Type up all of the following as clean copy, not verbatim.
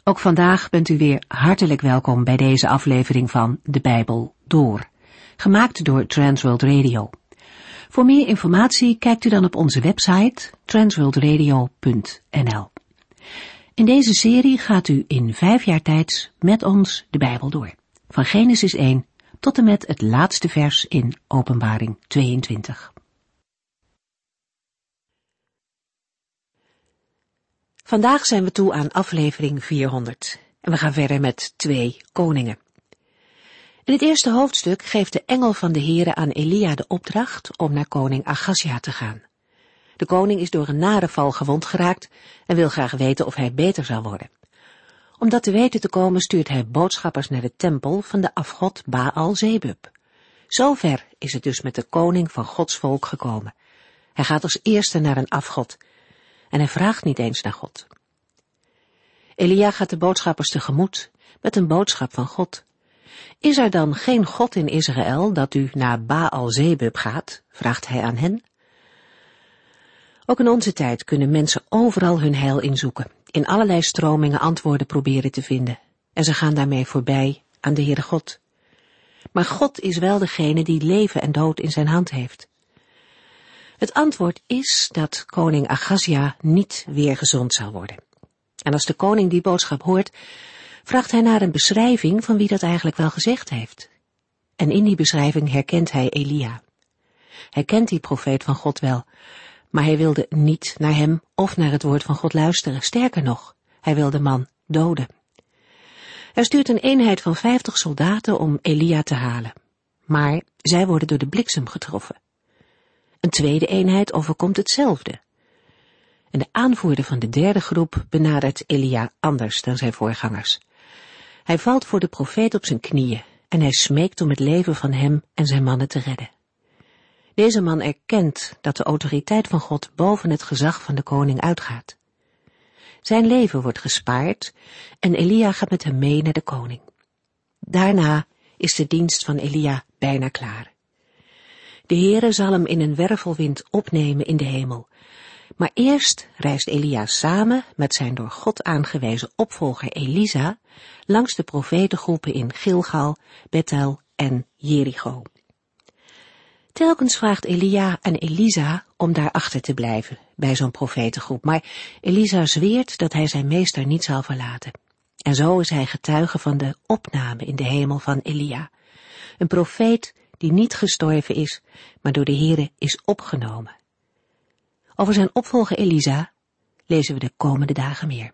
Ook vandaag bent u weer hartelijk welkom bij deze aflevering van De Bijbel Door, gemaakt door Transworld Radio. Voor meer informatie kijkt u dan op onze website transworldradio.nl. In deze serie gaat u in 5 jaar tijd met ons de Bijbel door, van Genesis 1 tot en met het laatste vers in Openbaring 22. Vandaag zijn we toe aan aflevering 400 en we gaan verder met 2 koningen. In het eerste hoofdstuk geeft de engel van de Heere aan Elia de opdracht om naar koning Ahazia te gaan. De koning is door een nare val gewond geraakt en wil graag weten of hij beter zal worden. Om dat te weten te komen stuurt hij boodschappers naar de tempel van de afgod Baal-Zebub. Zover is het dus met de koning van Gods volk gekomen. Hij gaat als eerste naar een afgod en hij vraagt niet eens naar God. Elia gaat de boodschappers tegemoet met een boodschap van God. Is er dan geen God in Israël dat u naar Baal-Zebub gaat? Vraagt hij aan hen. Ook in onze tijd kunnen mensen overal hun heil inzoeken, in allerlei stromingen antwoorden proberen te vinden, en ze gaan daarmee voorbij aan de Heere God. Maar God is wel degene die leven en dood in zijn hand heeft. Het antwoord is dat koning Ahazia niet weer gezond zal worden. En als de koning die boodschap hoort, vraagt hij naar een beschrijving van wie dat eigenlijk wel gezegd heeft. En in die beschrijving herkent hij Elia. Hij kent die profeet van God wel, maar hij wilde niet naar hem of naar het woord van God luisteren. Sterker nog, hij wil de man doden. Hij stuurt een eenheid van 50 soldaten om Elia te halen. Maar zij worden door de bliksem getroffen. Een tweede eenheid overkomt hetzelfde. En de aanvoerder van de derde groep benadert Elia anders dan zijn voorgangers. Hij valt voor de profeet op zijn knieën en hij smeekt om het leven van hem en zijn mannen te redden. Deze man erkent dat de autoriteit van God boven het gezag van de koning uitgaat. Zijn leven wordt gespaard en Elia gaat met hem mee naar de koning. Daarna is de dienst van Elia bijna klaar. De Heere zal hem in een wervelwind opnemen in de hemel. Maar eerst reist Elia samen met zijn door God aangewezen opvolger Elisa langs de profetengroepen in Gilgal, Bethel en Jericho. Telkens vraagt Elia aan Elisa om daar achter te blijven bij zo'n profetengroep, maar Elisa zweert dat hij zijn meester niet zal verlaten. En zo is hij getuige van de opname in de hemel van Elia, een profeet die niet gestorven is, maar door de Heere is opgenomen. Over zijn opvolger Elisa lezen we de komende dagen meer.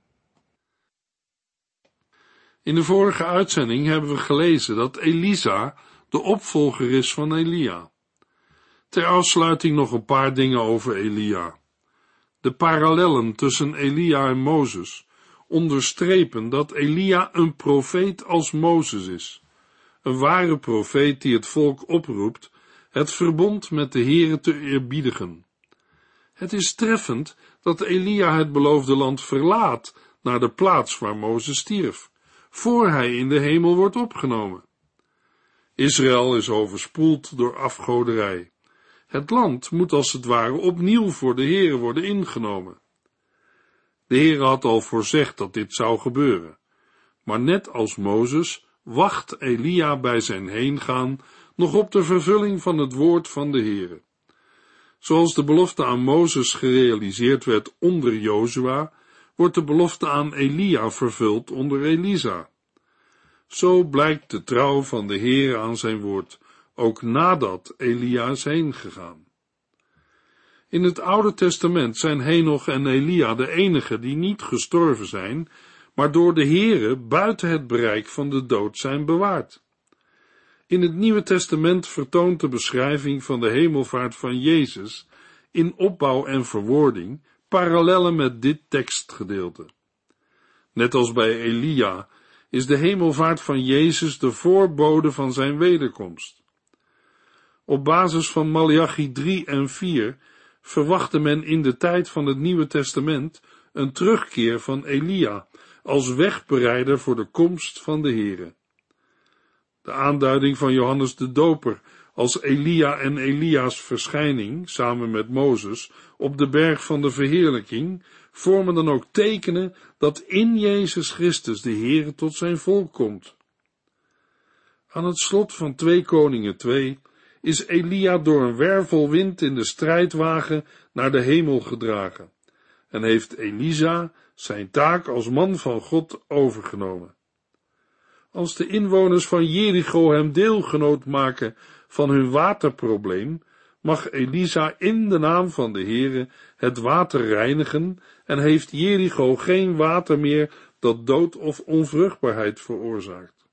In de vorige uitzending hebben we gelezen dat Elisa de opvolger is van Elia. Ter afsluiting nog een paar dingen over Elia. De parallellen tussen Elia en Mozes onderstrepen dat Elia een profeet als Mozes is. Een ware profeet die het volk oproept het verbond met de Heere te eerbiedigen. Het is treffend dat Elia het beloofde land verlaat naar de plaats waar Mozes stierf, voor hij in de hemel wordt opgenomen. Israël is overspoeld door afgoderij. Het land moet als het ware opnieuw voor de Heere worden ingenomen. De Heere had al voorzegd dat dit zou gebeuren, maar net als Mozes wacht Elia bij zijn heengaan nog op de vervulling van het woord van de Heere. Zoals de belofte aan Mozes gerealiseerd werd onder Jozua, wordt de belofte aan Elia vervuld onder Elisa. Zo blijkt de trouw van de Heere aan zijn woord, ook nadat Elia is heen gegaan. In het Oude Testament zijn Henoch en Elia de enigen die niet gestorven zijn, maar door de Heere buiten het bereik van de dood zijn bewaard. In het Nieuwe Testament vertoont de beschrijving van de hemelvaart van Jezus in opbouw en verwoording parallellen met dit tekstgedeelte. Net als bij Elia is de hemelvaart van Jezus de voorbode van zijn wederkomst. Op basis van Maleachi 3 en 4 verwachtte men in de tijd van het Nieuwe Testament een terugkeer van Elia als wegbereider voor de komst van de Heere. De aanduiding van Johannes de Doper als Elia en Elia's verschijning, samen met Mozes, op de berg van de verheerlijking, vormen dan ook tekenen dat in Jezus Christus de Heere tot zijn volk komt. Aan het slot van 2 Koningen 2 is Elia door een wervelwind in de strijdwagen naar de hemel gedragen en heeft Elisa zijn taak als man van God overgenomen. Als de inwoners van Jericho hem deelgenoot maken van hun waterprobleem, mag Elisa in de naam van de Heere het water reinigen en heeft Jericho geen water meer dat dood of onvruchtbaarheid veroorzaakt.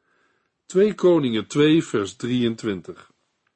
2 Koningen 2 vers 23.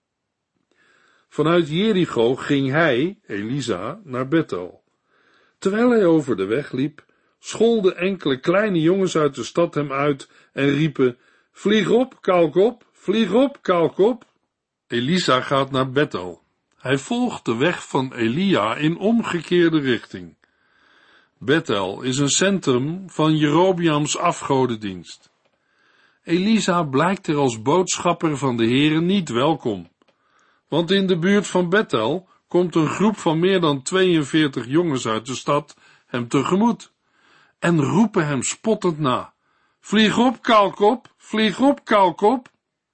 Vanuit Jericho ging hij, Elisa, naar Bethel. Terwijl hij over de weg liep, scholden enkele kleine jongens uit de stad hem uit en riepen: vlieg op, kalk op, vlieg op, kalk op. Elisa gaat naar Bethel. Hij volgt de weg van Elia in omgekeerde richting. Bethel is een centrum van Jerobeams afgodendienst. Elisa blijkt er als boodschapper van de Heere niet welkom, want in de buurt van Bethel komt een groep van meer dan 42 jongens uit de stad hem tegemoet en roepen hem spottend na: vlieg op, kalk op, vlieg op, kalk op.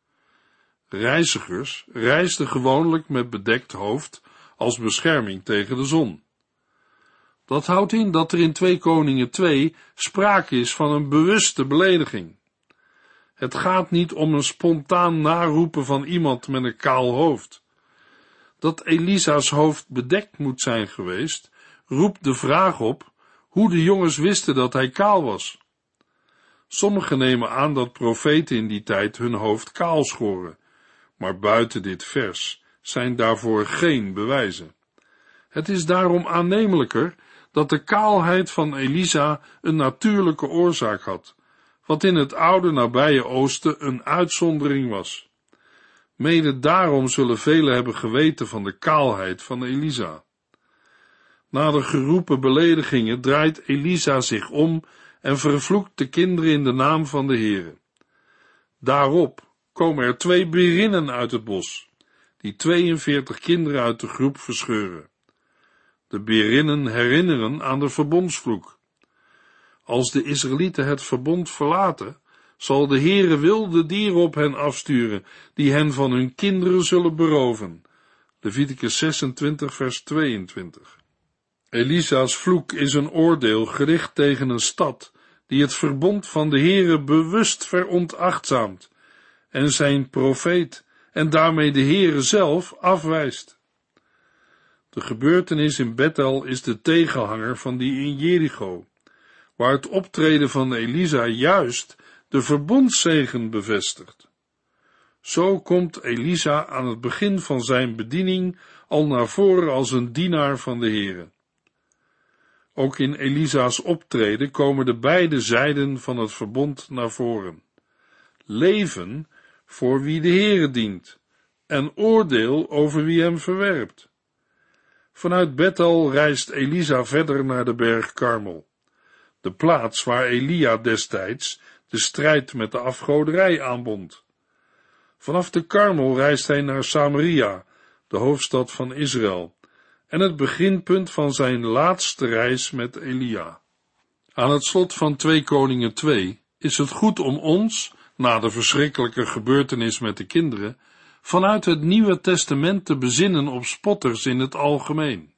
Reizigers reisden gewoonlijk met bedekt hoofd als bescherming tegen de zon. Dat houdt in dat er in 2 Koningen 2 sprake is van een bewuste belediging. Het gaat niet om een spontaan naroepen van iemand met een kaal hoofd. Dat Elisa's hoofd bedekt moet zijn geweest, roept de vraag op hoe de jongens wisten dat hij kaal was. Sommigen nemen aan dat profeten in die tijd hun hoofd kaal schoren, maar buiten dit vers zijn daarvoor geen bewijzen. Het is daarom aannemelijker dat de kaalheid van Elisa een natuurlijke oorzaak had, wat in het oude nabije Oosten een uitzondering was. Mede daarom zullen velen hebben geweten van de kaalheid van Elisa. Na de geroepen beledigingen draait Elisa zich om en vervloekt de kinderen in de naam van de Heere. Daarop komen er 2 berinnen uit het bos, die 42 kinderen uit de groep verscheuren. De berinnen herinneren aan de verbondsvloek. Als de Israëlieten het verbond verlaten, zal de Heere wilde dieren op hen afsturen, die hen van hun kinderen zullen beroven. Leviticus 26 vers 22. Elisa's vloek is een oordeel gericht tegen een stad, die het verbond van de Heere bewust veronachtzaamt, en zijn profeet, en daarmee de Heere zelf afwijst. De gebeurtenis in Bethel is de tegenhanger van die in Jericho, waar het optreden van Elisa juist de verbondszegen bevestigt. Zo komt Elisa aan het begin van zijn bediening al naar voren als een dienaar van de Heere. Ook in Elisa's optreden komen de beide zijden van het verbond naar voren. Leven voor wie de Heere dient en oordeel over wie hem verwerpt. Vanuit Bethel reist Elisa verder naar de berg Karmel, de plaats waar Elia destijds de strijd met de afgoderij aanbond. Vanaf de Karmel reist hij naar Samaria, de hoofdstad van Israël, en het beginpunt van zijn laatste reis met Elia. Aan het slot van 2 Koningen 2 is het goed om ons, na de verschrikkelijke gebeurtenis met de kinderen, vanuit het Nieuwe Testament te bezinnen op spotters in het algemeen.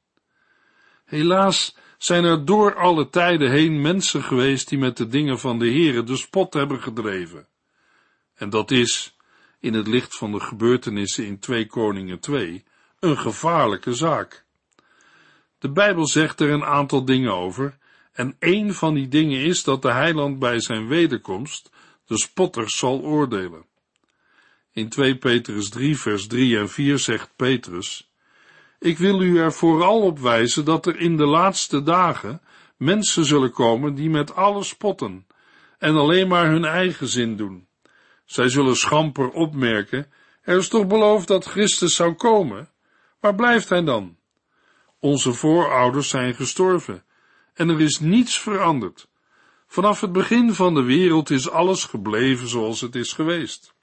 Helaas zijn er door alle tijden heen mensen geweest die met de dingen van de Heere de spot hebben gedreven. En dat is, in het licht van de gebeurtenissen in 2 Koningen 2, een gevaarlijke zaak. De Bijbel zegt er een aantal dingen over, en één van die dingen is dat de Heiland bij zijn wederkomst de spotters zal oordelen. In 2 Petrus 3 vers 3 en 4 zegt Petrus: ik wil u er vooral op wijzen dat er in de laatste dagen mensen zullen komen die met alles spotten en alleen maar hun eigen zin doen. Zij zullen schamper opmerken: er is toch beloofd dat Christus zou komen? Waar blijft hij dan? Onze voorouders zijn gestorven en er is niets veranderd. Vanaf het begin van de wereld is alles gebleven zoals het is geweest.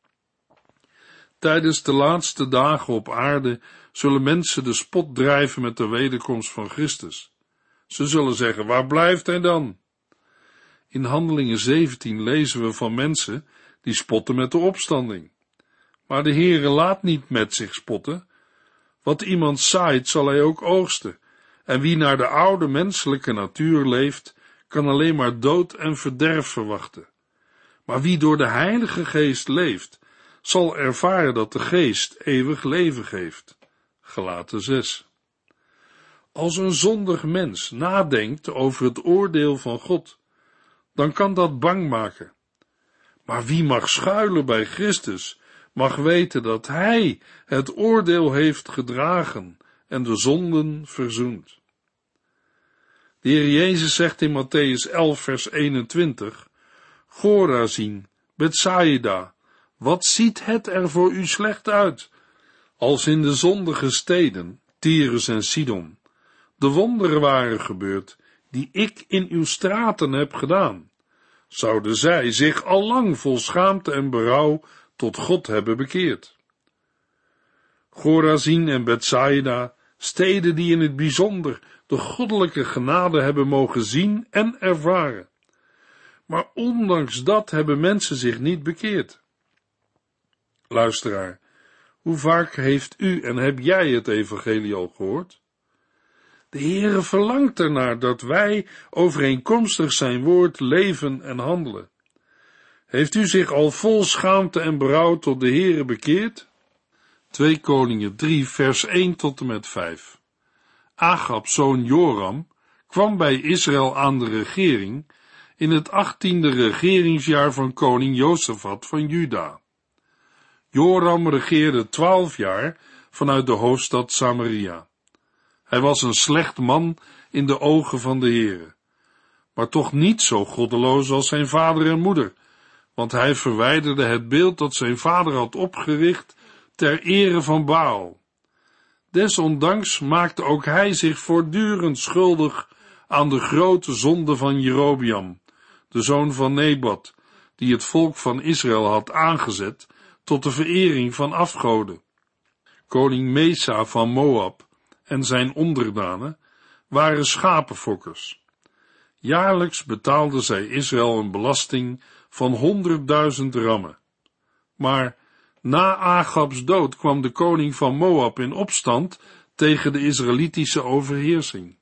Tijdens de laatste dagen op aarde zullen mensen de spot drijven met de wederkomst van Christus. Ze zullen zeggen, waar blijft hij dan? In Handelingen 17 lezen we van mensen die spotten met de opstanding. Maar de Heere laat niet met zich spotten. Wat iemand zaait, zal hij ook oogsten. En wie naar de oude menselijke natuur leeft, kan alleen maar dood en verderf verwachten. Maar wie door de Heilige Geest leeft, zal ervaren dat de Geest eeuwig leven geeft. Galaten 6. Als een zondig mens nadenkt over het oordeel van God, dan kan dat bang maken. Maar wie mag schuilen bij Christus, mag weten dat Hij het oordeel heeft gedragen en de zonden verzoend. De Heer Jezus zegt in Mattheüs 11 vers 21, Chorazin, Betsaida, wat ziet het er voor u slecht uit, als in de zondige steden, Tyrus en Sidon, de wonderen waren gebeurd, die ik in uw straten heb gedaan, zouden zij zich al lang vol schaamte en berouw tot God hebben bekeerd. Chorazin en Betsaida, steden die in het bijzonder de goddelijke genade hebben mogen zien en ervaren. Maar ondanks dat hebben mensen zich niet bekeerd. Luisteraar, hoe vaak heeft u en heb jij het evangelie al gehoord? De Heere verlangt ernaar dat wij overeenkomstig zijn woord leven en handelen. Heeft u zich al vol schaamte en berouw tot de Heere bekeerd? 2 Koningen 3 vers 1 tot en met 5. Agabs zoon Joram kwam bij Israël aan de regering in het 18e regeringsjaar van koning Josafat van Juda. Joram regeerde 12 jaar vanuit de hoofdstad Samaria. Hij was een slecht man in de ogen van de Heere, maar toch niet zo goddeloos als zijn vader en moeder, want hij verwijderde het beeld dat zijn vader had opgericht ter ere van Baal. Desondanks maakte ook hij zich voortdurend schuldig aan de grote zonde van Jerobeam, de zoon van Nebat, die het volk van Israël had aangezet tot de verering van afgoden. Koning Mesa van Moab en zijn onderdanen waren schapenfokkers. Jaarlijks betaalden zij Israël een belasting van 100.000 rammen. Maar na Agabs dood kwam de koning van Moab in opstand tegen de Israëlitische overheersing.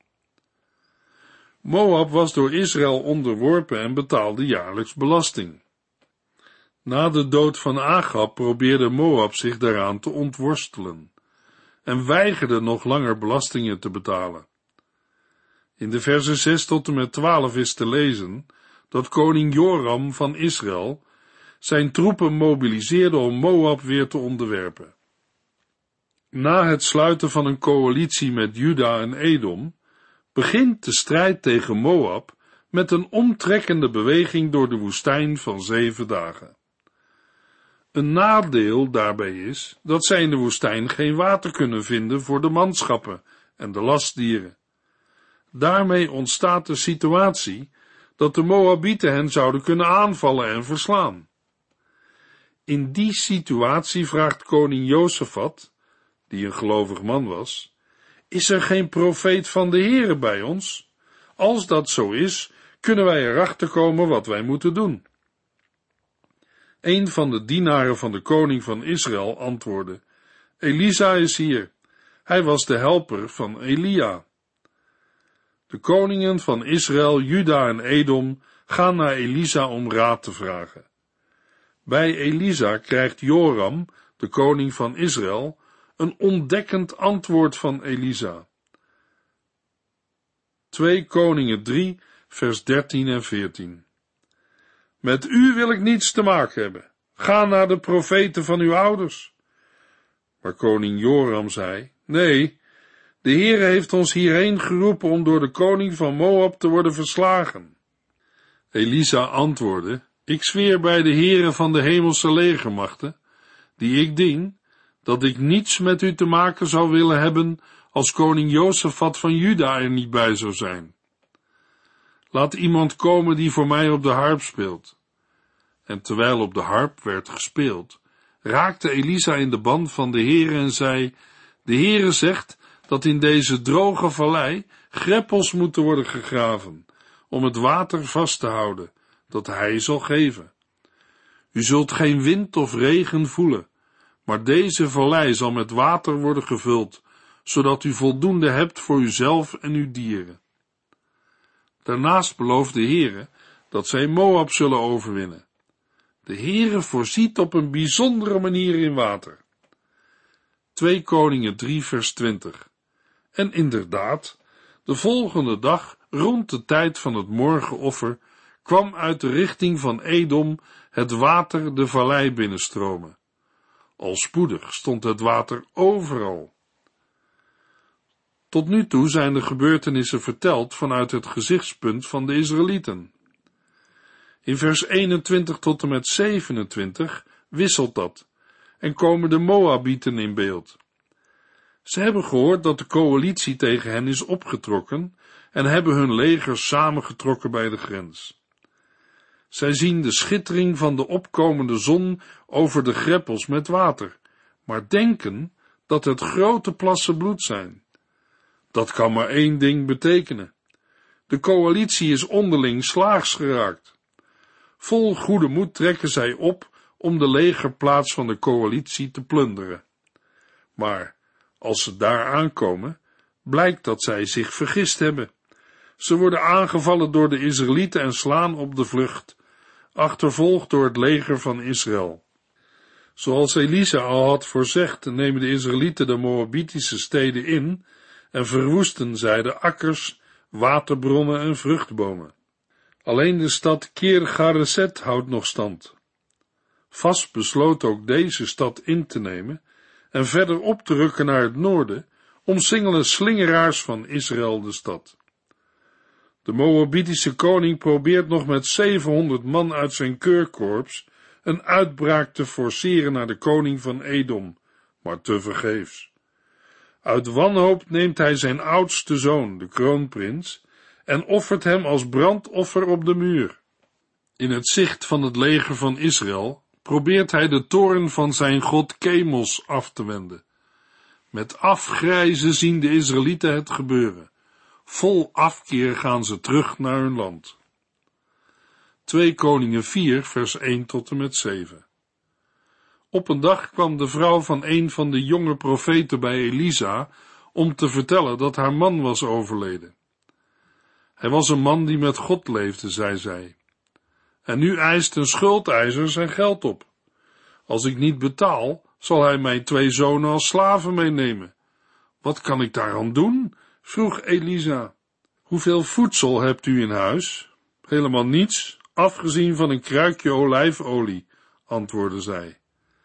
Moab was door Israël onderworpen en betaalde jaarlijks belasting. Na de dood van Agab probeerde Moab zich daaraan te ontworstelen en weigerde nog langer belastingen te betalen. In de versen 6 tot en met 12 is te lezen dat koning Joram van Israël zijn troepen mobiliseerde om Moab weer te onderwerpen. Na het sluiten van een coalitie met Juda en Edom, begint de strijd tegen Moab met een omtrekkende beweging door de woestijn van 7 dagen. Een nadeel daarbij is dat zij in de woestijn geen water kunnen vinden voor de manschappen en de lastdieren. Daarmee ontstaat de situatie dat de Moabieten hen zouden kunnen aanvallen en verslaan. In die situatie vraagt koning Josafat, die een gelovig man was, is er geen profeet van de Heere bij ons? Als dat zo is, kunnen wij erachter komen wat wij moeten doen. Een van de dienaren van de koning van Israël antwoordde, Elisa is hier, hij was de helper van Elia. De koningen van Israël, Juda en Edom gaan naar Elisa om raad te vragen. Bij Elisa krijgt Joram, de koning van Israël, een ontdekkend antwoord van Elisa. 2 Koningen 3, vers 13 en 14. Met u wil ik niets te maken hebben. Ga naar de profeten van uw ouders. Maar koning Joram zei, nee, de Heere heeft ons hierheen geroepen om door de koning van Moab te worden verslagen. Elisa antwoordde, ik zweer bij de Heere van de hemelse legermachten, die ik dien, dat ik niets met u te maken zou willen hebben als koning Josafat van Juda er niet bij zou zijn. Laat iemand komen die voor mij op de harp speelt. En terwijl op de harp werd gespeeld, raakte Elisa in de band van de Heere en zei, de Heere zegt dat in deze droge vallei greppels moeten worden gegraven, om het water vast te houden, dat hij zal geven. U zult geen wind of regen voelen, maar deze vallei zal met water worden gevuld, zodat u voldoende hebt voor uzelf en uw dieren. Daarnaast belooft de Heere dat zij Moab zullen overwinnen. De Heere voorziet op een bijzondere manier in water. 2 Koningen 3 vers 20. En inderdaad, de volgende dag, rond de tijd van het morgenoffer, kwam uit de richting van Edom het water de vallei binnenstromen. Al spoedig stond het water overal. Tot nu toe zijn de gebeurtenissen verteld vanuit het gezichtspunt van de Israëlieten. In vers 21 tot en met 27 wisselt dat en komen de Moabieten in beeld. Ze hebben gehoord dat de coalitie tegen hen is opgetrokken en hebben hun legers samengetrokken bij de grens. Zij zien de schittering van de opkomende zon over de greppels met water, maar denken dat het grote plassen bloed zijn. Dat kan maar één ding betekenen. De coalitie is onderling slaags geraakt. Vol goede moed trekken zij op om de legerplaats van de coalitie te plunderen. Maar als ze daar aankomen, blijkt dat zij zich vergist hebben. Ze worden aangevallen door de Israëlieten en slaan op de vlucht, achtervolgd door het leger van Israël. Zoals Elisa al had voorzegd, nemen de Israëlieten de Moabitische steden in en verwoesten zij de akkers, waterbronnen en vruchtbomen. Alleen de stad Kir-Gareset houdt nog stand. Vast besloot ook deze stad in te nemen en verder op te rukken naar het noorden, omsingelen slingeraars van Israël de stad. De Moabitische koning probeert nog met 700 man uit zijn keurkorps een uitbraak te forceren naar de koning van Edom, maar tevergeefs. Uit wanhoop neemt hij zijn oudste zoon, de kroonprins, en offert hem als brandoffer op de muur. In het zicht van het leger van Israël probeert hij de toorn van zijn god Chemos af te wenden. Met afgrijzen zien de Israëlieten het gebeuren. Vol afkeer gaan ze terug naar hun land. 2 Koningen 4 vers 1 tot en met 7. Op een dag kwam de vrouw van een van de jonge profeten bij Elisa om te vertellen dat haar man was overleden. Hij was een man die met God leefde, zei zij. En nu eist een schuldeiser zijn geld op. Als ik niet betaal, zal hij mijn 2 zonen als slaven meenemen. Wat kan ik daaraan doen? Vroeg Elisa. Hoeveel voedsel hebt u in huis? Helemaal niets, afgezien van een kruikje olijfolie, antwoordde zij.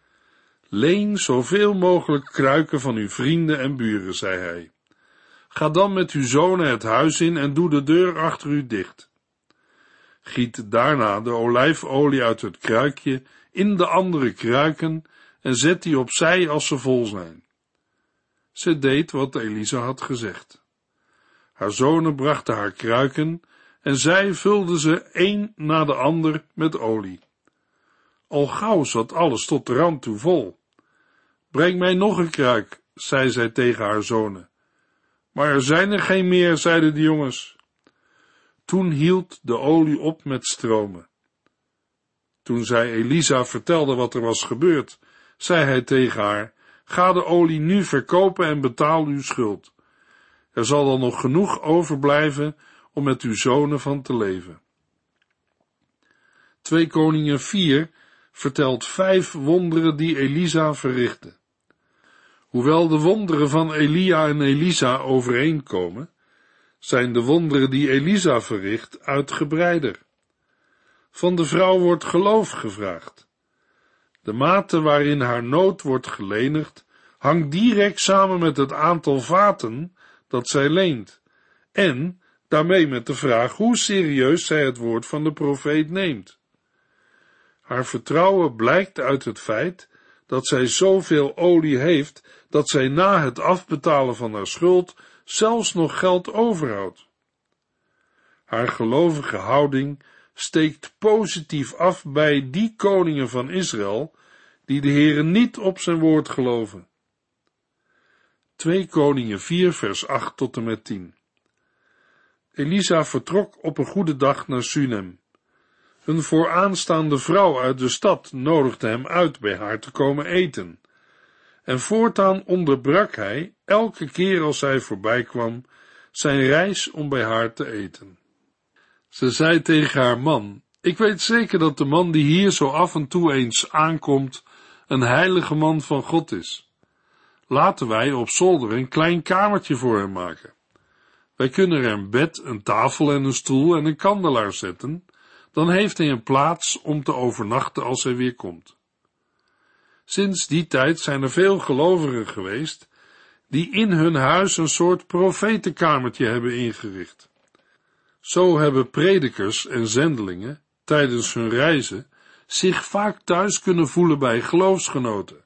Leen zoveel mogelijk kruiken van uw vrienden en buren, zei hij. Ga dan met uw zonen het huis in en doe de deur achter u dicht. Giet daarna de olijfolie uit het kruikje in de andere kruiken en zet die opzij als ze vol zijn. Ze deed wat Elisa had gezegd. Haar zonen brachten haar kruiken en zij vulde ze een na de ander met olie. Al gauw zat alles tot de rand toe vol. Breng mij nog een kruik, zei zij tegen haar zonen. Maar er zijn er geen meer, zeiden de jongens. Toen hield de olie op met stromen. Toen zij Elisa vertelde wat er was gebeurd, zei hij tegen haar, ga de olie nu verkopen en betaal uw schuld. Er zal dan nog genoeg overblijven om met uw zonen van te leven. 2 Koningen 4 vertelt 5 wonderen die Elisa verrichtte. Hoewel de wonderen van Elia en Elisa overeenkomen, zijn de wonderen die Elisa verricht uitgebreider. Van de vrouw wordt geloof gevraagd. De mate waarin haar nood wordt gelenigd, hangt direct samen met het aantal vaten dat zij leent, en daarmee met de vraag hoe serieus zij het woord van de profeet neemt. Haar vertrouwen blijkt uit het feit dat zij zoveel olie heeft, dat zij na het afbetalen van haar schuld zelfs nog geld overhoudt. Haar gelovige houding steekt positief af bij die koningen van Israël, die de Heere niet op zijn woord geloven. 2 Koningen 4 vers 8 tot en met 10. Elisa vertrok op een goede dag naar Sunem. Een vooraanstaande vrouw uit de stad nodigde hem uit bij haar te komen eten. En voortaan onderbrak hij, elke keer als zij voorbij kwam, zijn reis om bij haar te eten. Ze zei tegen haar man: ik weet zeker dat de man die hier zo af en toe eens aankomt, een heilige man van God is. Laten wij op zolder een klein kamertje voor hem maken. Wij kunnen er een bed, een tafel en een stoel en een kandelaar zetten, dan heeft hij een plaats om te overnachten als hij weer komt. Sinds die tijd zijn er veel gelovigen geweest, die in hun huis een soort profetenkamertje hebben ingericht. Zo hebben predikers en zendelingen, tijdens hun reizen, zich vaak thuis kunnen voelen bij geloofsgenoten.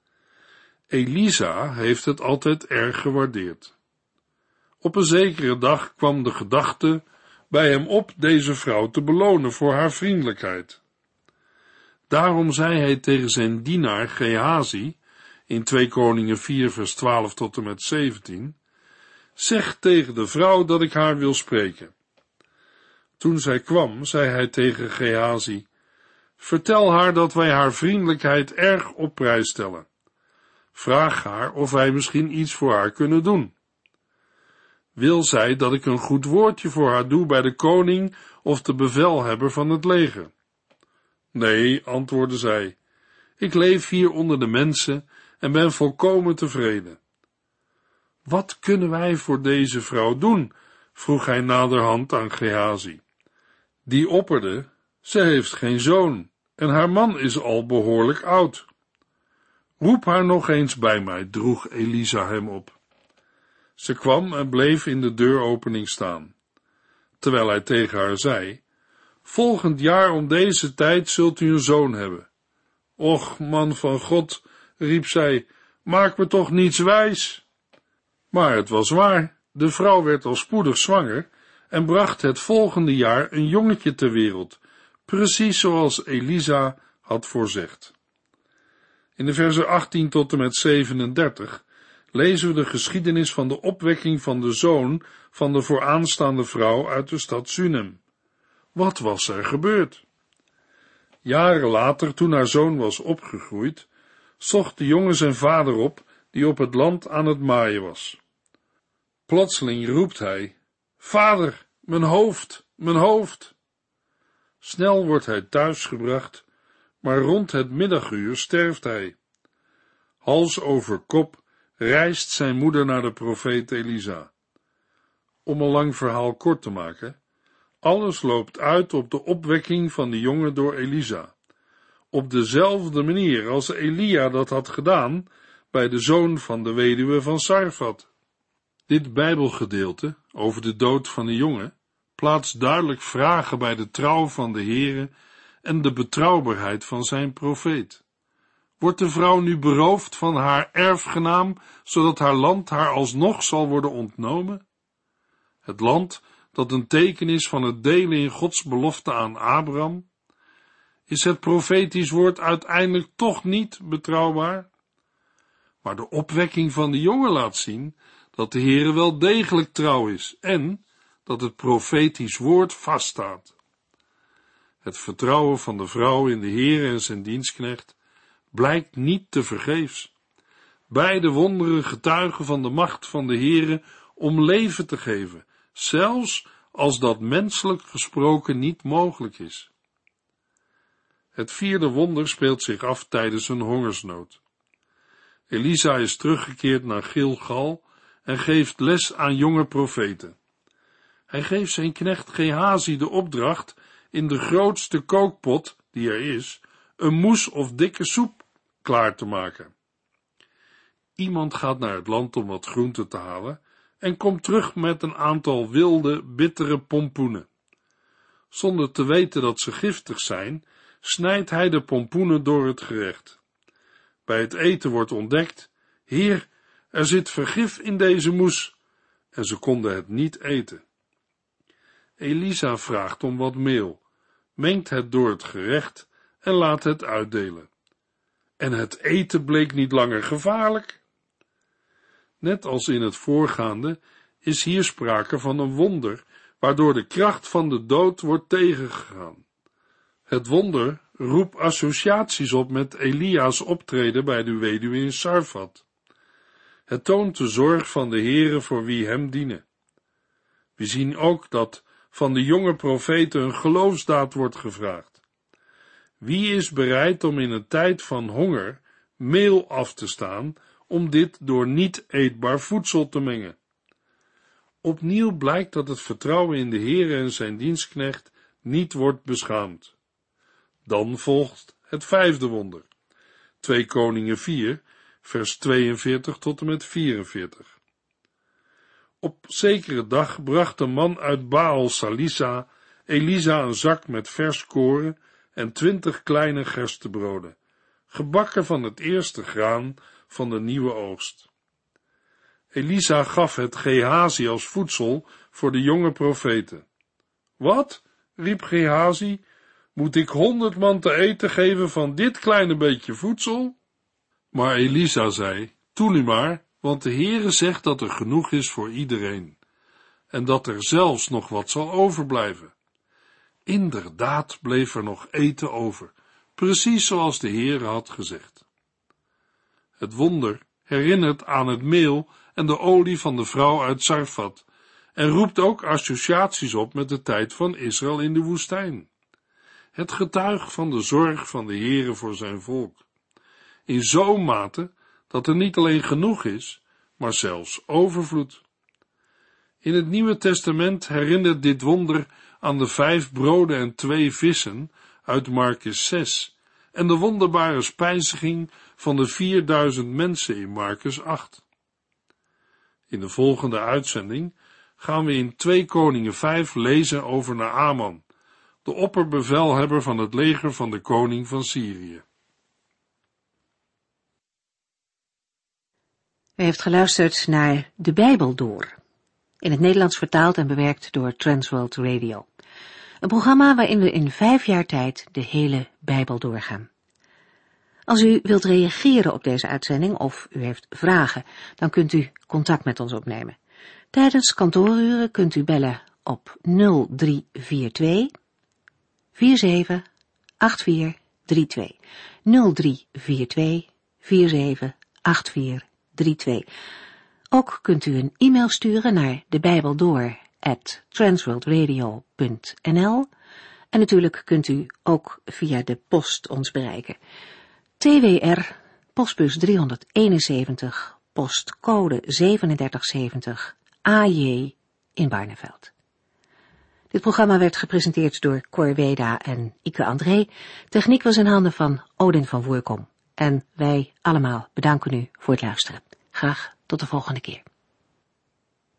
Elisa heeft het altijd erg gewaardeerd. Op een zekere dag kwam de gedachte bij hem op deze vrouw te belonen voor haar vriendelijkheid. Daarom zei hij tegen zijn dienaar Gehazi, in 2 Koningen 4 vers 12 tot en met 17, zeg tegen de vrouw dat ik haar wil spreken. Toen zij kwam, zei hij tegen Gehazi, vertel haar dat wij haar vriendelijkheid erg op prijs stellen. Vraag haar of wij misschien iets voor haar kunnen doen. Wil zij dat ik een goed woordje voor haar doe bij de koning of de bevelhebber van het leger? Nee, antwoordde zij, ik leef hier onder de mensen en ben volkomen tevreden. Wat kunnen wij voor deze vrouw doen? Vroeg hij naderhand aan Gehazi. Die opperde, ze heeft geen zoon en haar man is al behoorlijk oud. Roep haar nog eens bij mij, droeg Elisa hem op. Ze kwam en bleef in de deuropening staan, terwijl hij tegen haar zei, volgend jaar om deze tijd zult u een zoon hebben. Och, man van God, riep zij, maak me toch niets wijs. Maar het was waar, de vrouw werd al spoedig zwanger en bracht het volgende jaar een jongetje ter wereld, precies zoals Elisa had voorzegd. In de versen 18 tot en met 37 lezen we de geschiedenis van de opwekking van de zoon van de vooraanstaande vrouw uit de stad Sunem. Wat was er gebeurd? Jaren later, toen haar zoon was opgegroeid, zocht de jongen zijn vader op, die op het land aan het maaien was. Plotseling roept hij, vader, mijn hoofd, mijn hoofd. Snel wordt hij thuisgebracht, maar rond het middaguur sterft hij. Hals over kop reist zijn moeder naar de profeet Elisa. Om een lang verhaal kort te maken, alles loopt uit op de opwekking van de jongen door Elisa, op dezelfde manier als Elia dat had gedaan bij de zoon van de weduwe van Sarfat. Dit Bijbelgedeelte over de dood van de jongen plaatst duidelijk vragen bij de trouw van de Heere en de betrouwbaarheid van zijn profeet. Wordt de vrouw nu beroofd van haar erfgenaam, zodat haar land haar alsnog zal worden ontnomen? Het land dat een teken is van het delen in Gods belofte aan Abraham? Is het profetisch woord uiteindelijk toch niet betrouwbaar? Maar de opwekking van de jongen laat zien dat de Heere wel degelijk trouw is en dat het profetisch woord vaststaat. Het vertrouwen van de vrouw in de Heere en zijn dienstknecht blijkt niet tevergeefs. Beide wonderen getuigen van de macht van de Heere om leven te geven, zelfs als dat menselijk gesproken niet mogelijk is. Het vierde wonder speelt zich af tijdens een hongersnood. Elisa is teruggekeerd naar Gilgal en geeft les aan jonge profeten. Hij geeft zijn knecht Gehazi de opdracht in de grootste kookpot die er is, een moes of dikke soep klaar te maken. Iemand gaat naar het land om wat groente te halen en komt terug met een aantal wilde, bittere pompoenen. Zonder te weten dat ze giftig zijn, snijdt hij de pompoenen door het gerecht. Bij het eten wordt ontdekt, Heer, er zit vergif in deze moes, en ze konden het niet eten. Elisa vraagt om wat meel, mengt het door het gerecht en laat het uitdelen. En het eten bleek niet langer gevaarlijk. Net als in het voorgaande is hier sprake van een wonder, waardoor de kracht van de dood wordt tegengegaan. Het wonder roept associaties op met Elia's optreden bij de weduwe in Sarfat. Het toont de zorg van de Heere voor wie hem dienen. We zien ook dat van de jonge profeten een geloofsdaad wordt gevraagd. Wie is bereid om in een tijd van honger meel af te staan, om dit door niet eetbaar voedsel te mengen? Opnieuw blijkt dat het vertrouwen in de Heere en zijn dienstknecht niet wordt beschaamd. Dan volgt het vijfde wonder. 2 Koningen 4, vers 42 tot en met 44. Op zekere dag bracht een man uit Baal Salisa Elisa een zak met vers koren en 20 kleine gerstebroden, gebakken van het eerste graan van de nieuwe oogst. Elisa gaf het Gehazi als voedsel voor de jonge profeten. Wat? Riep Gehazi, moet ik 100 man te eten geven van dit kleine beetje voedsel? Maar Elisa zei, doe nu maar, want de Heere zegt dat er genoeg is voor iedereen, en dat er zelfs nog wat zal overblijven. Inderdaad bleef er nog eten over, precies zoals de Heere had gezegd. Het wonder herinnert aan het meel en de olie van de vrouw uit Sarfat, en roept ook associaties op met de tijd van Israël in de woestijn. Het getuigt van de zorg van de Heere voor zijn volk, in zo'n mate dat er niet alleen genoeg is, maar zelfs overvloed. In het Nieuwe Testament herinnert dit wonder aan de 5 broden en 2 vissen uit Markus 6 en de wonderbare spijziging van de 4000 mensen in Markus 8. In de volgende uitzending gaan we in 2 Koningen 5 lezen over Naaman, de opperbevelhebber van het leger van de koning van Syrië. U heeft geluisterd naar De Bijbel Door, in het Nederlands vertaald en bewerkt door Transworld Radio. Een programma waarin we in 5 jaar tijd de hele Bijbel doorgaan. Als u wilt reageren op deze uitzending of u heeft vragen, dan kunt u contact met ons opnemen. Tijdens kantooruren kunt u bellen op 0342 478432. 0342 478432. Ook kunt u een e-mail sturen naar debijbeldoor@transworldradio.nl en natuurlijk kunt u ook via de post ons bereiken. TWR, postbus 371, postcode 3770, AJ in Barneveld. Dit programma werd gepresenteerd door Cor Weda en Ike André. Techniek was in handen van Odin van Woerkom. En wij allemaal bedanken u voor het luisteren. Graag tot de volgende keer.